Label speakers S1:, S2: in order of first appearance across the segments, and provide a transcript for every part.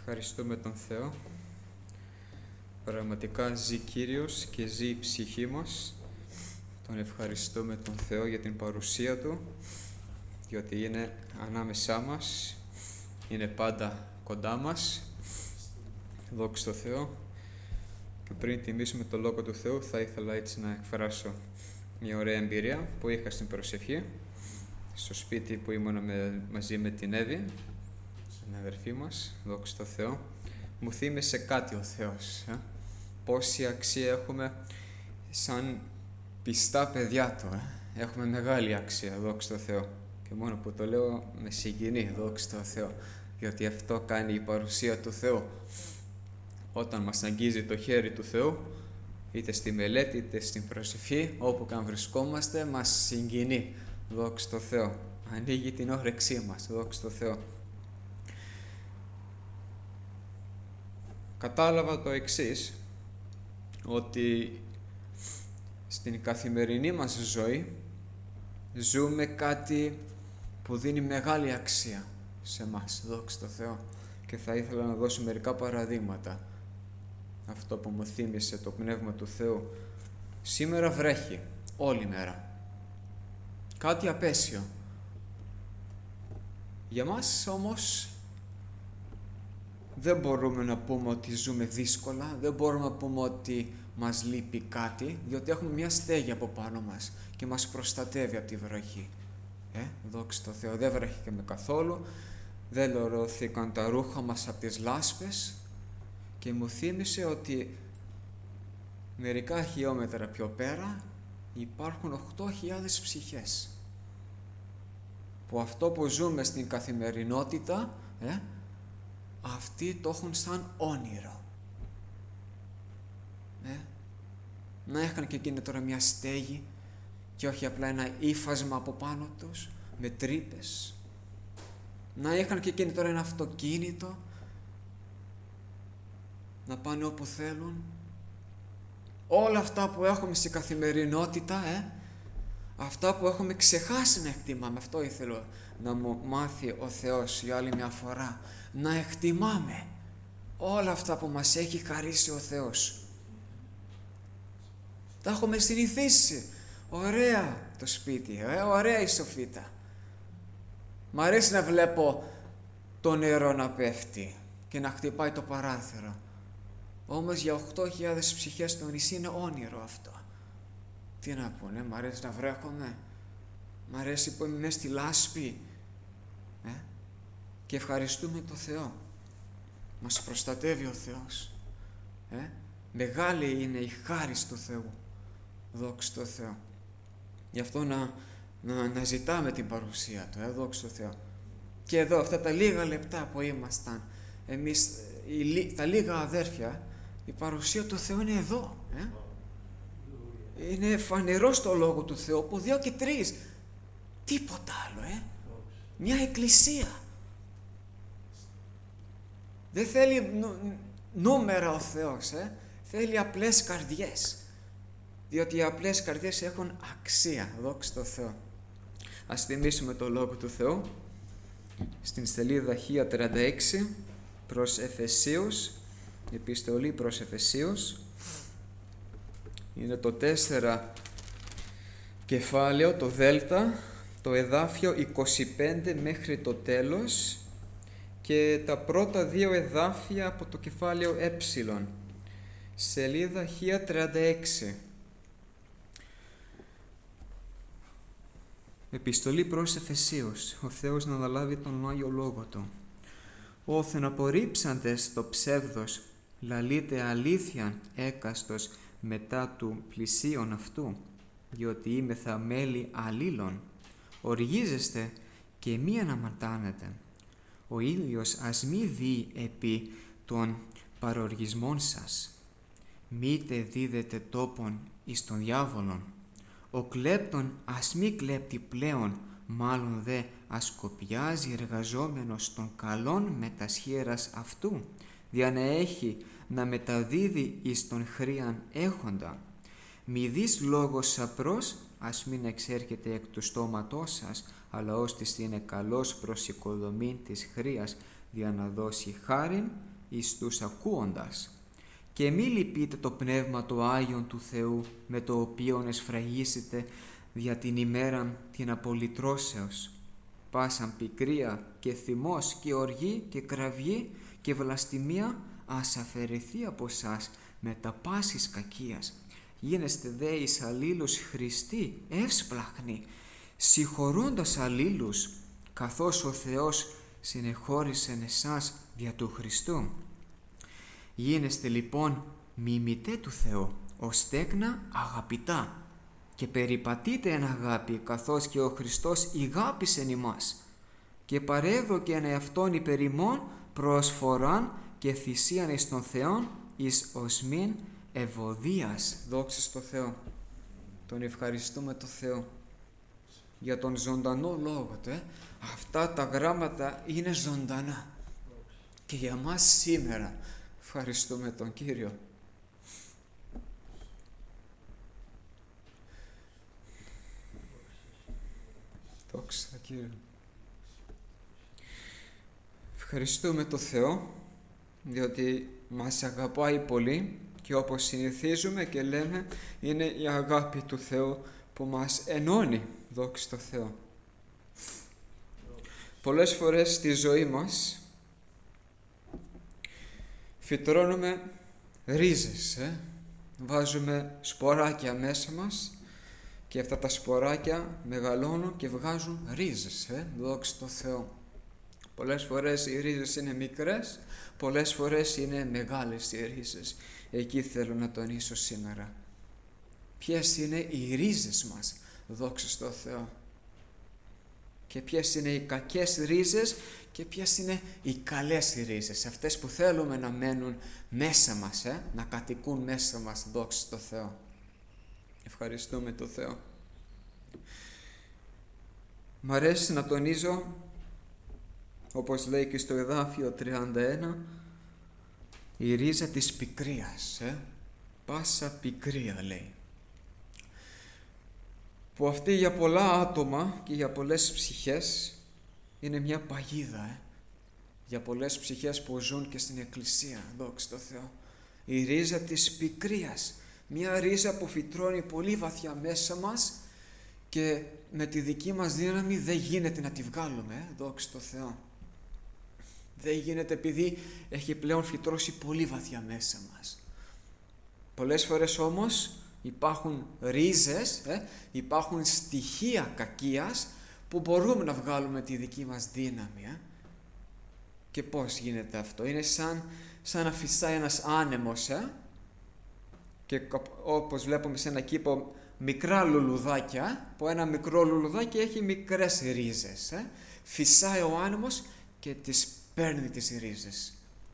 S1: Ευχαριστούμε τον Θεό. Πραγματικά ζει Κύριος και ζει η ψυχή μας. Τον ευχαριστούμε τον Θεό για την παρουσία Του, διότι είναι ανάμεσά μας, είναι πάντα κοντά μας. Δόξα τω Θεώ. Και πριν τιμήσουμε το Λόγο του Θεού, θα ήθελα έτσι να εκφράσω μια ωραία εμπειρία που είχα στην προσευχή, στο σπίτι που ήμουνα μαζί με την Εύη, την αδερφή μας. Δόξα τω Θεώ. Μου θύμισε κάτι ο Θεός. Πόση αξία έχουμε σαν πιστά παιδιά Του. Έχουμε μεγάλη αξία, δόξα τω Θεώ. Και μόνο που το λέω με συγκινεί, δόξα τω Θεώ. Διότι αυτό κάνει η παρουσία του Θεού. Όταν μας αγγίζει το χέρι του Θεού, είτε στη μελέτη είτε στην προσευχή, όπου καν βρισκόμαστε, μας συγκινεί, δόξα τω Θεώ. Ανοίγει την όρεξή μας, δόξα τω Θεώ. Κατάλαβα το εξής, ότι στην καθημερινή μας ζωή ζούμε κάτι που δίνει μεγάλη αξία σε μας, δόξα τω Θεώ. Και θα ήθελα να δώσω μερικά παραδείγματα. Αυτό που μου θύμισε το Πνεύμα του Θεού. Σήμερα βρέχει όλη μέρα. Κάτι απέσιο. Για μας όμως δεν μπορούμε να πούμε ότι ζούμε δύσκολα, δεν μπορούμε να πούμε ότι μας λείπει κάτι, διότι έχουμε μια στέγη από πάνω μας και μας προστατεύει από τη βροχή. Δόξα τω Θεώ, δεν βρέχει καθόλου, δεν λερωθήκαν τα ρούχα μας από τις λάσπες και μου θύμισε ότι μερικά χιλιόμετρα πιο πέρα υπάρχουν 8.000 ψυχές που αυτό που ζούμε στην καθημερινότητα αυτοί το έχουν σαν όνειρο. Να είχαν και εκείνη τώρα μια στέγη και όχι απλά ένα ύφασμα από πάνω τους με τρύπες. Να είχαν και εκείνη τώρα ένα αυτοκίνητο να πάνε όπου θέλουν. Όλα αυτά που έχουμε στην καθημερινότητα, αυτά που έχουμε ξεχάσει να εκτιμάμε. Αυτό ήθελα να μου μάθει ο Θεός για άλλη μια φορά. Να εκτιμάμε όλα αυτά που μας έχει χαρίσει ο Θεός. Τα έχουμε συνηθίσει. Ωραία το σπίτι, ωραία η σοφίτα. Μ' αρέσει να βλέπω το νερό να πέφτει και να χτυπάει το παράθυρο. Όμως για 8.000 ψυχές στο νησί είναι όνειρο αυτό. Τι να πούνε, μ' αρέσει να βρέχομαι, μ' αρέσει που είμαι μέσα στη λάσπη. Και ευχαριστούμε τον Θεό. Μας προστατεύει ο Θεός. Μεγάλη είναι η χάρις του Θεού. Δόξα τω Θεώ. Γι' αυτό να ζητάμε την παρουσία Του. Δόξα τω Θεώ. Και εδώ αυτά τα λίγα λεπτά που ήμασταν εμείς, τα λίγα αδέρφια, η παρουσία του Θεού είναι εδώ. Είναι φανερό στο Λόγο του Θεού από 2 και 3. Τίποτα άλλο. Μια εκκλησία. Δεν θέλει νούμερα ο Θεός. Θέλει απλές καρδιές. Διότι οι απλές καρδιές έχουν αξία. Δόξα τω Θεώ. Ας θυμίσουμε το Λόγο του Θεού στην σελίδα 1036 προς Εφεσίους, επιστολή προς Εφεσίους. Είναι το 4 κεφάλαιο, το Δέλτα, το εδάφιο 25 μέχρι το τέλος και τα πρώτα 2 εδάφια από το κεφάλαιο Ε, σελίδα 1036. Επιστολή προς Εφεσίους. Ο Θεός να αναλάβει τον Άγιο Λόγο Του. Όθεν απορρίψαντες το ψεύδος, λαλείτε αλήθειαν έκαστος μετά του πλησίον αυτού, διότι είμεθα μέλη αλλήλων. Οργίζεστε και μη αναμαρτάνετε. Ο ήλιος ας μη δει επί των παροργισμών σας. Μήτε δίδετε τόπον εις τον διάβολον. Ο κλέπτον ας μη κλέπτει πλέον, μάλλον δε ασκοπιάζει εργαζόμενος των καλών με τας χείρας αυτού, δια να έχει να μεταδίδει εις τον χρίαν έχοντα. Μη δεις λόγος σαπρός, ας μην εξέρχεται εκ του στόματός σας, αλλά ώστις είναι καλός προς οικοδομήν της χρείας, δια να δώσει χάριν
S2: εις τους ακούοντας. Και μη λυπείτε το Πνεύμα το Άγιον του Θεού, με το οποίον εσφραγίσετε δια την ημέραν την απολυτρώσεως. Πάσαν πικρία και θυμός και οργή και κραυγή και βλαστημία ας αφαιρεθεί από εσάς με τα πάσης κακίας. Γίνεστε δε εις αλλήλους Χριστοί, εύσπλαχνοι, συγχωρώντας αλλήλους, καθώς ο Θεός συνεχώρησεν εσάς δια του Χριστού. Γίνεστε λοιπόν μιμητέ του Θεού, ως τέκνα αγαπητά, και περιπατείτε εν αγάπη, καθώς και ο Χριστός ηγάπησεν ημάς, και παρέδωκεν εαυτόν υπερ ημών προσφοράν και θυσίαν εις τον Θεόν, εις οσμήν ευωδίας.
S1: Δόξα στο Θεό. Τον ευχαριστούμε το Θεό για τον ζωντανό λόγο του. Αυτά τα γράμματα είναι ζωντανά και για μας σήμερα. Ευχαριστούμε τον Κύριο. Δόξα Κύριε. Ευχαριστούμε τον Θεό διότι μας αγαπάει πολύ και όπως συνηθίζουμε και λέμε, είναι η αγάπη του Θεού που μας ενώνει. Δόξα τω Θεώ. Πολλές φορές στη ζωή μας φυτρώνουμε ρίζες, βάζουμε σποράκια μέσα μας και αυτά τα σποράκια μεγαλώνουν και βγάζουν ρίζες, δόξα τω Θεώ. Πολλές φορές οι ρίζες είναι μικρές, πολλές φορές είναι μεγάλες οι ρίζες. Εκεί θέλω να τονίσω σήμερα. Ποιες είναι οι ρίζες μας, δόξα τω Θεώ. Και ποιες είναι οι κακές ρίζες και ποιες είναι οι καλές ρίζες. Αυτές που θέλουμε να μένουν μέσα μας, να κατοικούν μέσα μας, δόξα τω Θεώ. Ευχαριστούμε τον Θεό. Μ' αρέσει να τονίζω, όπως λέει και στο εδάφιο 31, η ρίζα της πικρίας, πάσα πικρία λέει. Που αυτή για πολλά άτομα και για πολλές ψυχές είναι μια παγίδα, για πολλές ψυχές που ζουν και στην εκκλησία, δόξα τω Θεώ. Η ρίζα της πικρίας, μια ρίζα που φυτρώνει πολύ βαθιά μέσα μας και με τη δική μας δύναμη δεν γίνεται να τη βγάλουμε, δόξα τω Θεώ. Δεν γίνεται επειδή έχει πλέον φυτρώσει πολύ βαθιά μέσα μας. Πολλές φορές όμως υπάρχουν ρίζες, υπάρχουν στοιχεία κακίας που μπορούμε να βγάλουμε τη δική μας δύναμη. Και πώς γίνεται αυτό? Είναι σαν να φυσάει ένας άνεμος, και όπως βλέπουμε σε ένα κήπο μικρά λουλουδάκια, που ένα μικρό λουλουδάκι έχει μικρές ρίζες. Φυσάει ο άνεμος και τις παίρνει τις ρίζες.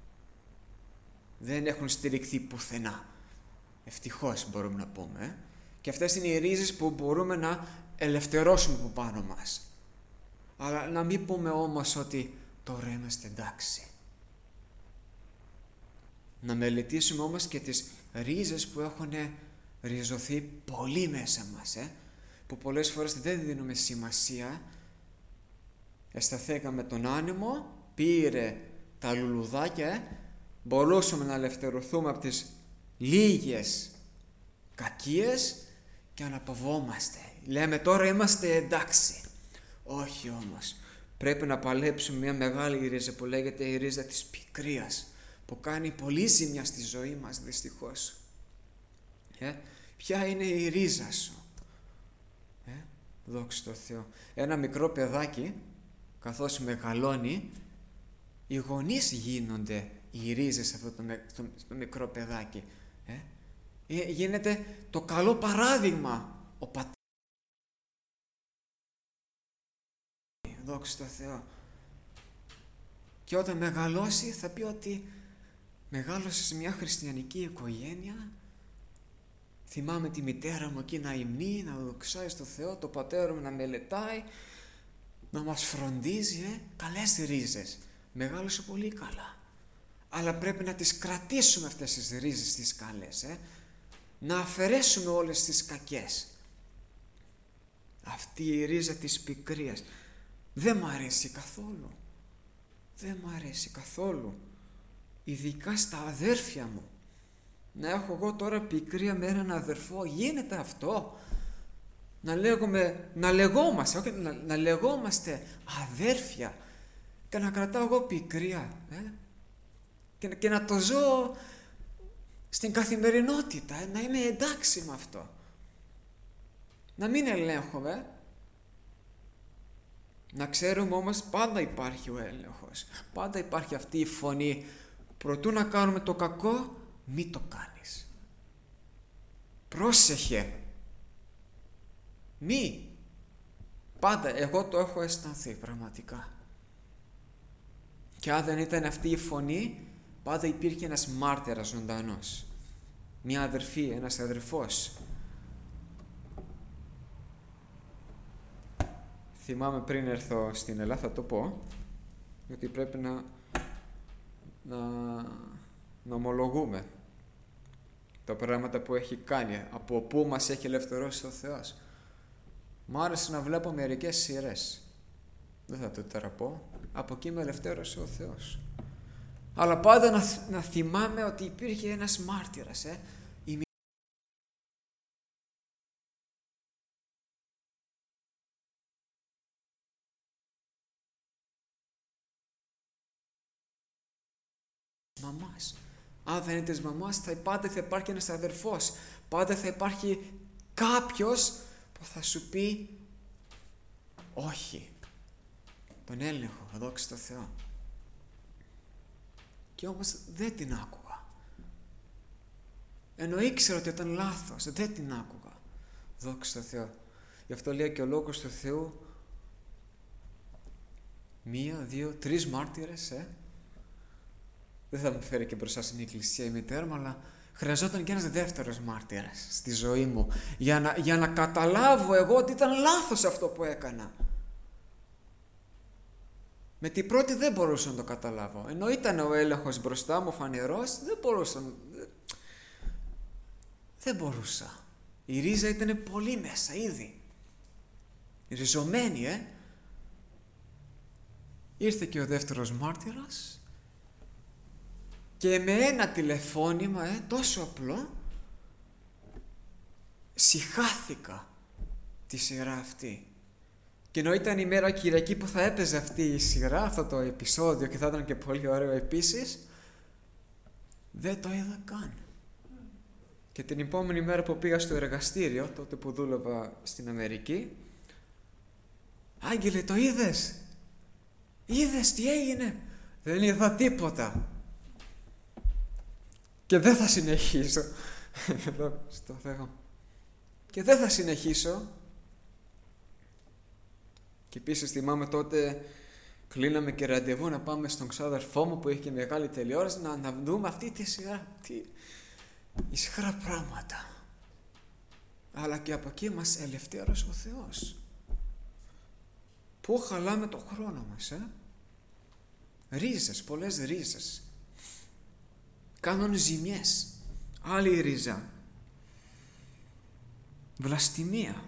S1: Δεν έχουν στηριχθεί πουθενά. Ευτυχώς μπορούμε να πούμε. Και αυτές είναι οι ρίζες που μπορούμε να ελευθερώσουμε από πάνω μας. Αλλά να μην πούμε όμως ότι τώρα είμαστε εντάξει. Να μελετήσουμε όμως και τις ρίζες που έχουν ριζωθεί πολύ μέσα μας, που πολλές φορές δεν δίνουμε σημασία. Αισθανθήκαμε τον άνεμο, πήρε τα λουλουδάκια, μπορούσαμε να ελευθερωθούμε από τις λίγες κακίες και αναπαυόμαστε. Λέμε τώρα είμαστε εντάξει. Όχι όμως. Πρέπει να παλέψουμε μια μεγάλη ρίζα που λέγεται η ρίζα της πικρίας, που κάνει πολύ ζημιά στη ζωή μας δυστυχώς. Ποια είναι η ρίζα σου? Δόξα τω Θεώ. Ένα μικρό παιδάκι καθώς μεγαλώνει, οι γονείς γίνονται οι ρίζες αυτό το μικρό παιδάκι. Γίνεται το καλό παράδειγμα ο πατέρας. Δόξα τω Θεώ. Και όταν μεγαλώσει θα πει ότι μεγάλωσε σε μια χριστιανική οικογένεια. Θυμάμαι τη μητέρα μου εκεί να υμνεί, να δοξάει στο Θεό, το πατέρα μου να μελετάει, να μας φροντίζει. Καλές ρίζες. Μεγάλωσε πολύ καλά. Αλλά πρέπει να τις κρατήσουμε αυτές τις ρίζες τις καλές. Να αφαιρέσουμε όλες τις κακές. Αυτή η ρίζα της πικρίας δεν μ' αρέσει καθόλου. Δεν μ' αρέσει καθόλου.
S2: ειδικά στα αδέρφια μου. Να έχω εγώ τώρα πικρία με έναν αδερφό, γίνεται αυτό? Να λεγόμαστε αδέρφια και να κρατάω εγώ πικρία και να το ζω στην καθημερινότητα, να είμαι εντάξει με αυτό, να μην ελέγχομαι. Να ξέρουμε όμως πάντα υπάρχει ο έλεγχος, πάντα υπάρχει αυτή η φωνή, προτού να κάνουμε το κακό μη το κάνεις, πρόσεχε, μη. Πάντα εγώ το έχω αισθανθεί πραγματικά. Και αν δεν ήταν αυτή η φωνή, πάντα υπήρχε ένας μάρτυρας ζωντανός, μια αδερφή, ένας αδερφός. Θυμάμαι πριν έρθω στην Ελλάδα, θα το πω, γιατί πρέπει να ομολογούμε τα πράγματα που έχει κάνει, από πού μας έχει ελευθερώσει ο Θεός. Μ' άρεσε να βλέπω μερικές σειρές, δεν θα το τεραπώ, από εκεί με ελευθέρωσε ο Θεός. Αλλά πάντα να θυμάμαι ότι υπήρχε ένας μάρτυρας, μαμάς. Αν δεν είναι της μαμάς, πάντα θα υπάρχει ένας αδερφός, πάντα θα υπάρχει κάποιος που θα σου πει όχι, τον έλεγχο, δόξα τω Θεώ. Και όμως δεν την άκουγα, ενώ ήξερα ότι ήταν λάθος, δεν την άκουγα, δόξα τω Θεώ. Γι' αυτό λέει και ο Λόγος του Θεού, 1, 2, 3 μάρτυρες, δεν θα με φέρει και μπροστά στην εκκλησία η μητέρα μου, αλλά χρειαζόταν και ένας δεύτερος μάρτυρας στη ζωή μου για να καταλάβω εγώ ότι ήταν λάθος αυτό που έκανα. Με την πρώτη δεν μπορούσα να το καταλάβω, ενώ ήταν ο έλεγχος μπροστά μου φανερός, δεν μπορούσα. Η ρίζα ήταν πολύ μέσα ήδη, ριζωμένη. Ήρθε και ο δεύτερος μάρτυρας και με ένα τηλεφώνημα τόσο απλό συχάθηκα τη σειρά αυτή. Και ενώ ήταν η μέρα Κυριακή που θα έπαιζε αυτή η σειρά, αυτό το επεισόδιο, και θα ήταν και πολύ ωραίο επίσης, δεν το είδα καν. Και την επόμενη μέρα που πήγα στο εργαστήριο, τότε που δούλευα στην Αμερική, Άγγελε, το είδες? Είδες τι έγινε? Δεν είδα τίποτα. Και δεν θα συνεχίσω. Εδώ στο Θεό. Και δεν θα συνεχίσω. Και επίσης θυμάμαι τότε κλείναμε και ραντεβού να πάμε στον ξάδερφό μου που είχε και μεγάλη τηλεόραση να δούμε αυτή τη σειρά. Τι ισχυρά πράγματα. Αλλά και από εκεί μας ελευθέρωσε ο Θεός. Πού χαλάμε το χρόνο μας, Ρίζες, πολλές ρίζες. Κάνουν ζημιές. Άλλη ρίζα. Βλαστημία.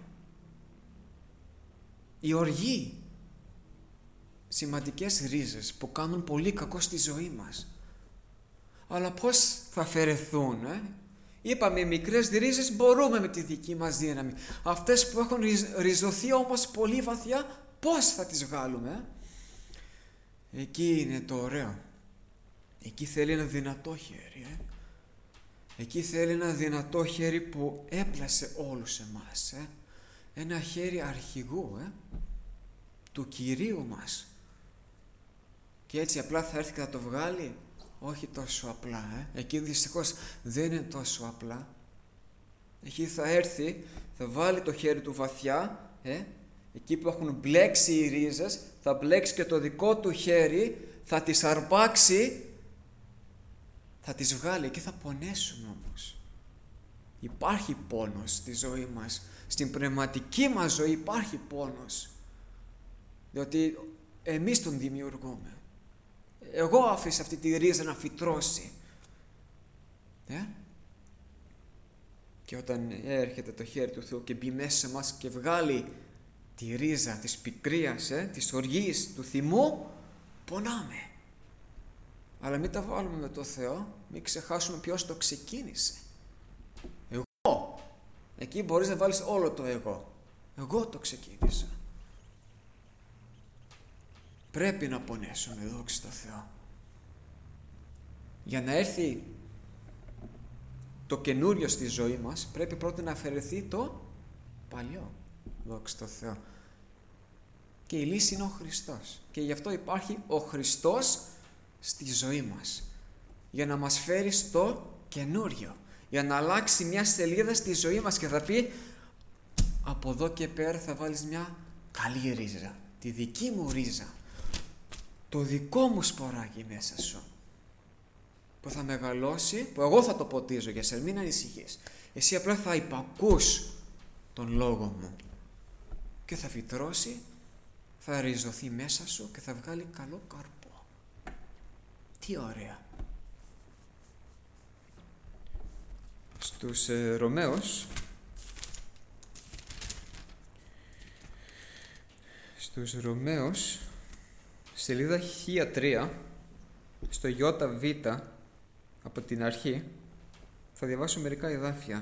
S2: Η οργή. Σημαντικές ρίζες που κάνουν πολύ κακό στη ζωή μας. Αλλά πώς θα αφαιρεθούν, Είπαμε, οι μικρές ρίζες μπορούμε με τη δική μας δύναμη. Αυτές που έχουν ριζωθεί όμως πολύ βαθιά, πώς θα τις βγάλουμε, Εκεί είναι το ωραίο. Εκεί θέλει ένα δυνατό χέρι, Εκεί θέλει ένα δυνατό χέρι που έπλασε όλους εμάς, Ένα χέρι αρχηγού, του Κυρίου μας. Και έτσι απλά θα έρθει και θα το βγάλει? Όχι τόσο απλά, Εκεί δυστυχώς δεν είναι τόσο απλά. Εκεί θα έρθει, θα βάλει το χέρι του βαθιά, εκεί που έχουν μπλέξει οι ρίζες, θα μπλέξει και το δικό του χέρι, θα τις αρπάξει, θα τις βγάλει. Εκεί θα πονέσουμε όμως. Υπάρχει πόνος στη ζωή μας. Στην πνευματική μας ζωή υπάρχει πόνος. Διότι εμείς τον δημιουργούμε. Εγώ άφησα αυτή τη ρίζα να φυτρώσει. Και όταν έρχεται το χέρι του Θεού και μπει μέσα σε μας και βγάλει τη ρίζα της πικρίας, της οργής, του θυμού, πονάμε. Αλλά μην τα βάλουμε με το Θεό, μην ξεχάσουμε ποιος το ξεκίνησε. Εγώ. Εκεί μπορείς να βάλεις όλο το εγώ. Εγώ το ξεκίνησα. Πρέπει να πονέσουμε, δόξα τω Θεώ. Για να έρθει το καινούριο στη ζωή μας, πρέπει πρώτα να αφαιρεθεί το παλιό, δόξα τω Θεώ. Και η λύση είναι ο Χριστός. Και γι' αυτό υπάρχει ο Χριστός στη ζωή μας. Για να μας φέρει στο καινούριο. Για να αλλάξει μια σελίδα στη ζωή μας και θα πει, από εδώ και πέρα θα βάλεις μια καλή ρίζα. Τη δική μου ρίζα. Το δικό μου σποράκι μέσα σου. Που θα μεγαλώσει, που εγώ θα το ποτίζω για σένα, μην ανησυχείς. Εσύ απλά θα υπακούς τον λόγο μου. Και θα φυτρώσει, θα ριζωθεί μέσα σου και θα βγάλει καλό καρπό. Τι ωραία.
S1: Στους Ρωμαίους, σελίδα 1003, στο ΙΒ, από την αρχή, θα διαβάσω μερικά εδάφια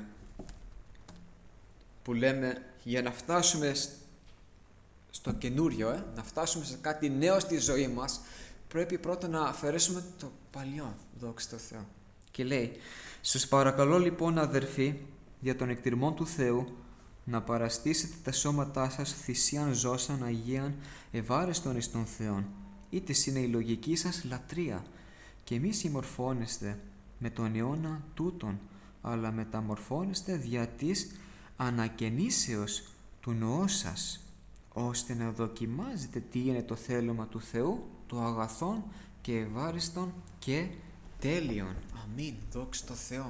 S1: που λέμε για να φτάσουμε στο καινούριο, να φτάσουμε σε κάτι νέο στη ζωή μας, πρέπει πρώτα να αφαιρέσουμε το παλιό, δόξα τω Θεώ.
S2: Και λέει, σας παρακαλώ λοιπόν αδερφοί, για τον εκτιρμόν του Θεού, να παραστήσετε τα σώματά σας θυσίαν ζώσαν αγίαν ευάρεστον εις τον Θεόν, είτε είναι η λογική σας λατρεία, και μη συμμορφώνεστε με τον αιώνα τούτον, αλλά μεταμορφώνεστε δια της ανακαινήσεως του νοός σας, ώστε να δοκιμάζετε τι είναι το θέλημα του Θεού, το αγαθόν και ευάριστον και τέλειον.
S1: Αμήν, δόξα τω Θεώ.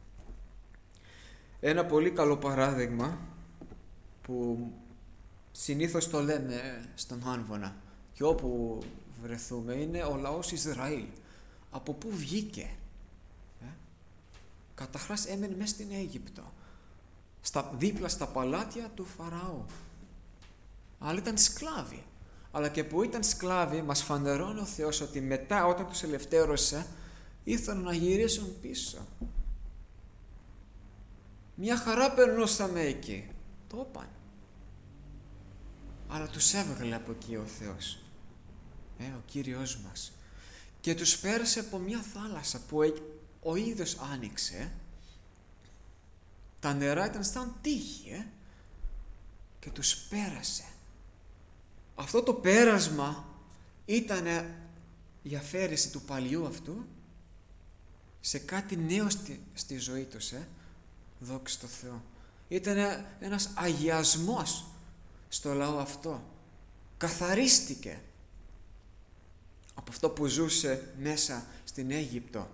S1: Ένα πολύ καλό παράδειγμα που συνήθως το λέμε στον Άνβονα και όπου βρεθούμε είναι ο λαός Ισραήλ. Από πού βγήκε? Καταρχάς έμενε μέσα στην Αίγυπτο, δίπλα στα παλάτια του Φαραώ. Αλλά ήταν σκλάβοι. Αλλά και που ήταν σκλάβοι, μας φανερώνει ο Θεός ότι μετά, όταν τους ελευθέρωσε, ήθελαν να γυρίσουν πίσω. Μια χαρά περνούσαμε εκεί. Το είπαν. Αλλά τους έβγαλε από εκεί ο Θεός. Ο Κύριος μας. Και τους πέρασε από μια θάλασσα που ο ίδιος άνοιξε. Τα νερά ήταν σαν τείχη, και τους πέρασε. Αυτό το πέρασμα ήταν η αφαίρεση του παλιού αυτού σε κάτι νέο στη ζωή τους, δόξα τω Θεώ. Ήταν ένας αγιασμός στο λαό αυτό. Καθαρίστηκε από αυτό που ζούσε μέσα στην Αίγυπτο,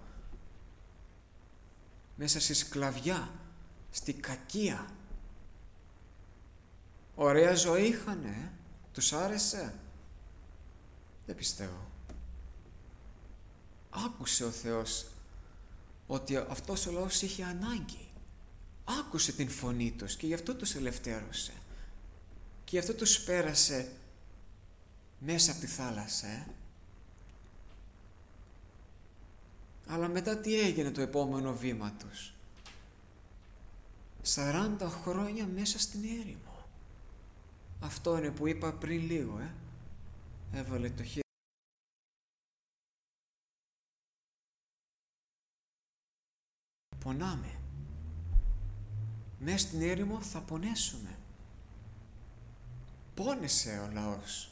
S1: μέσα στη σκλαβιά, στη κακία. Ωραία ζωή είχανε, τους άρεσε? Δεν πιστεύω. Άκουσε ο Θεός ότι αυτός ο λαός είχε ανάγκη. Άκουσε την φωνή τους και γι' αυτό τους ελευθέρωσε. Και γι' αυτό τους πέρασε μέσα από τη θάλασσα. Αλλά μετά τι έγινε το επόμενο βήμα τους? 40 χρόνια μέσα στην έρημο. Αυτό είναι που είπα πριν λίγο. Έβαλε το χέρι. Πονάμε. Μέσα στην έρημο θα πονέσουμε. Πόνεσε ο λαός.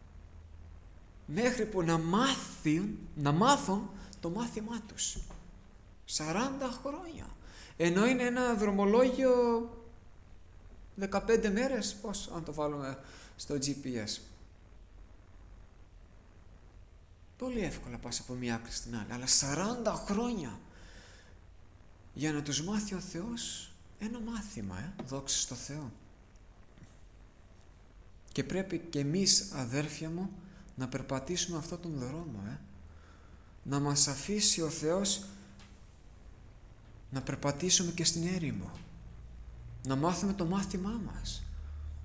S1: Μέχρι που να μάθουν το μάθημά τους. 40 χρόνια. Ενώ είναι ένα δρομολόγιο 15 μέρες, πώς αν το βάλουμε στο GPS. Πολύ εύκολα πας από μία άκρη στην άλλη. Αλλά 40 χρόνια για να τους μάθει ο Θεός ένα μάθημα, δόξα στο Θεό. Και πρέπει και εμείς, αδέρφια μου, να περπατήσουμε αυτόν τον δρόμο, να μας αφήσει ο Θεός να περπατήσουμε και στην έρημο, να μάθουμε το μάθημά μας.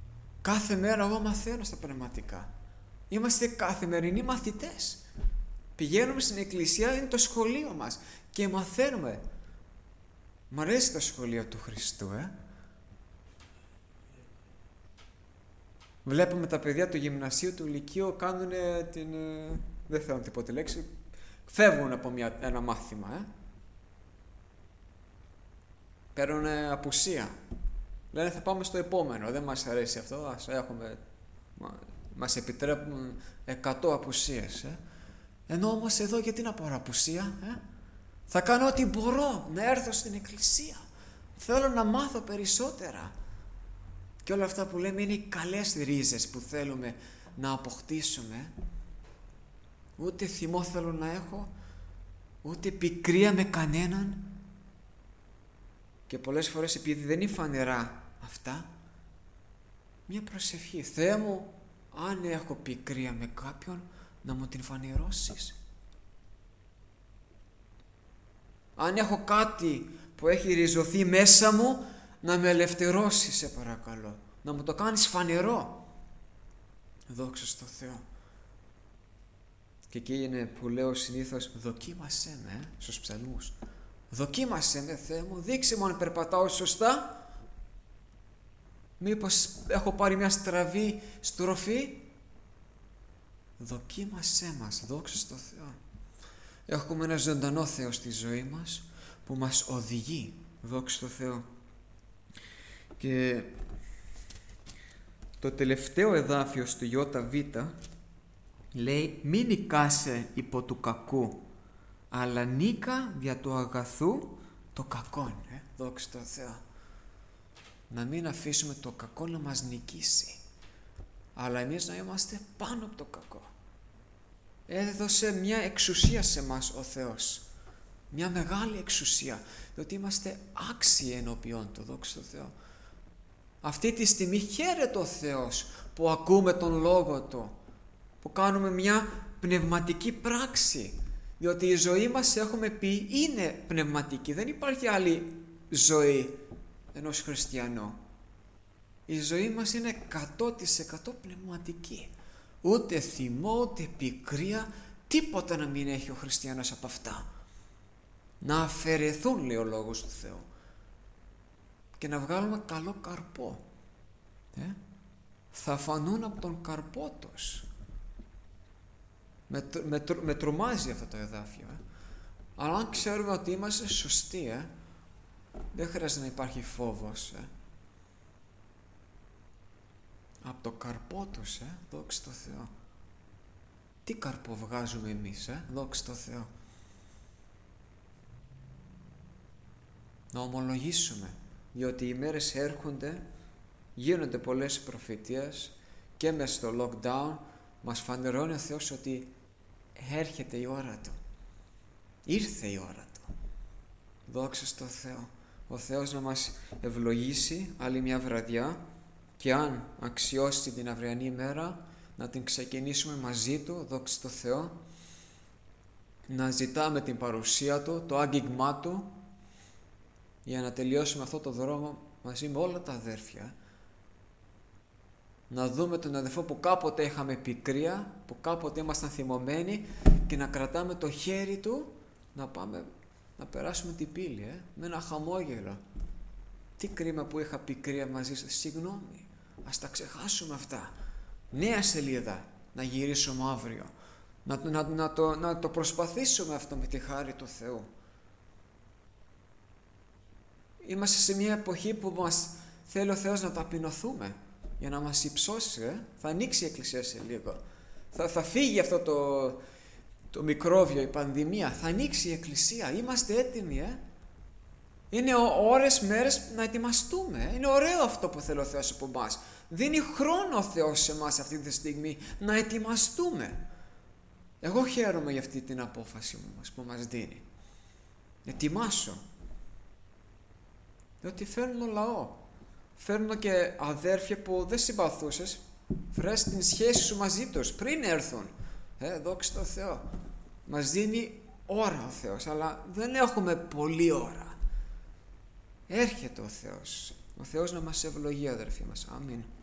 S1: Κάθε μέρα εγώ μαθαίνω στα πνευματικά. Είμαστε καθημερινοί μαθητές.
S2: Πηγαίνουμε στην εκκλησία, είναι το σχολείο μας και μαθαίνουμε. Μ' αρέσει το σχολείο του Χριστού, Βλέπουμε τα παιδιά του γυμνασίου, του λυκείου, κάνουν δεν θέλω να την πω τη λέξη, φεύγουν από ένα μάθημα, Παίρνουν απουσία. Λένε θα πάμε στο επόμενο, δεν μας αρέσει αυτό, μας επιτρέπουν 100 απουσίες, Ενώ όμως εδώ γιατί να πάρω απουσία, Θα κάνω ό,τι μπορώ να έρθω στην εκκλησία. Θέλω να μάθω περισσότερα. Και όλα αυτά που λέμε είναι οι καλές ρίζες που θέλουμε να αποκτήσουμε. Ούτε θυμό θέλω να έχω, ούτε πικρία με κανέναν. Και πολλές φορές επειδή δεν είναι φανερά αυτά, μια προσευχή. Θεέ μου, αν έχω πικρία με κάποιον, να μου την φανερώσεις. Αν έχω κάτι που έχει ριζωθεί μέσα μου, να με ελευθερώσει, σε παρακαλώ. Να μου το κάνεις φανερό. Δόξα στο Θεό. Και εκεί είναι που λέω συνήθως, δοκίμασέ με, στους ψαλμούς. Δοκίμασέ με, Θεέ μου, δείξε μου αν περπατάω σωστά. Μήπως έχω πάρει μια στραβή στροφή. Δοκίμασέ μας, δόξα στο Θεό. Έχουμε ένα ζωντανό Θεό στη ζωή μας που μας οδηγεί, δόξα στο Θεό. Και το τελευταίο εδάφιο στο ΙΒ λέει μην νικάσαι υπό του κακού, αλλά νίκα δια του αγαθού το κακόν. Δόξα τω Θεώ. Να μην αφήσουμε το κακό να μας νικήσει, αλλά εμείς να είμαστε πάνω από το κακό. Έδωσε μια εξουσία σε μας ο Θεός, μια μεγάλη εξουσία, διότι είμαστε άξιοι ενώπιον του, δόξα τω Θεώ. Αυτή τη στιγμή χαίρεται ο Θεός που ακούμε τον Λόγο Του, που κάνουμε μια πνευματική πράξη, διότι η ζωή μας, έχουμε πει, είναι πνευματική. Δεν υπάρχει άλλη ζωή ενός χριστιανού. Η ζωή μας είναι 100% πνευματική. Ούτε θυμό, ούτε πικρία, τίποτα να μην έχει ο χριστιανός από αυτά. Να αφαιρεθούν, λέει ο Λόγος του Θεού, και να βγάλουμε καλό καρπό. Θα φανούν από τον καρπό τους. Με τρομάζει αυτό το εδάφιο. Αλλά αν ξέρουμε ότι είμαστε σωστοί, δεν χρειάζεται να υπάρχει φόβος. Από το καρπό τους, δόξα τω Θεώ. Τι καρπό βγάζουμε εμείς, δόξα τω Θεώ. Να ομολογήσουμε, διότι οι μέρες έρχονται, γίνονται πολλές προφητείες και μέσα στο lockdown μας φανερώνει ο Θεός ότι έρχεται η ώρα Του. Ήρθε η ώρα Του. Δόξα στο Θεό. Ο Θεός να μας ευλογήσει άλλη μια βραδιά και αν αξιώσει την αυριανή μέρα να την ξεκινήσουμε μαζί Του, δόξα στο Θεό, να ζητάμε την παρουσία Του, το άγγιγμά Του, για να τελειώσουμε αυτό το δρόμο μαζί με όλα τα αδέρφια. Να δούμε τον αδερφό που κάποτε είχαμε πικρία, που κάποτε ήμασταν θυμωμένοι, και να κρατάμε το χέρι του να πάμε να περάσουμε την πύλη, με ένα χαμόγελο. Τι κρίμα που είχα πικρία μαζί σας, συγγνώμη, ας τα ξεχάσουμε αυτά. Νέα σελίδα να γυρίσουμε αύριο, να το προσπαθήσουμε αυτό με τη χάρη του Θεού. Είμαστε σε μια εποχή που μας θέλει ο Θεός να ταπεινωθούμε για να μας υψώσει. Θα ανοίξει η Εκκλησία σε λίγο. Θα φύγει αυτό το μικρόβιο, η πανδημία. Θα ανοίξει η Εκκλησία. Είμαστε έτοιμοι. Είναι ώρες, μέρες να ετοιμαστούμε. Είναι ωραίο αυτό που θέλει ο Θεός από εμάς. Δίνει χρόνο ο Θεός σε εμάς αυτή τη στιγμή να ετοιμαστούμε. Εγώ χαίρομαι για αυτή την απόφαση που μας δίνει. Ετοιμάσω. Διότι φέρνω λαό. Φέρνω και αδέρφια που δεν συμπαθούσες. Βρες την σχέση σου μαζί τους πριν έρθουν. Δόξα τω Θεώ. Μας δίνει ώρα ο Θεός, αλλά δεν έχουμε πολλή ώρα. Έρχεται ο Θεός. Ο Θεός να μας ευλογεί, αδερφοί μας. Αμήν.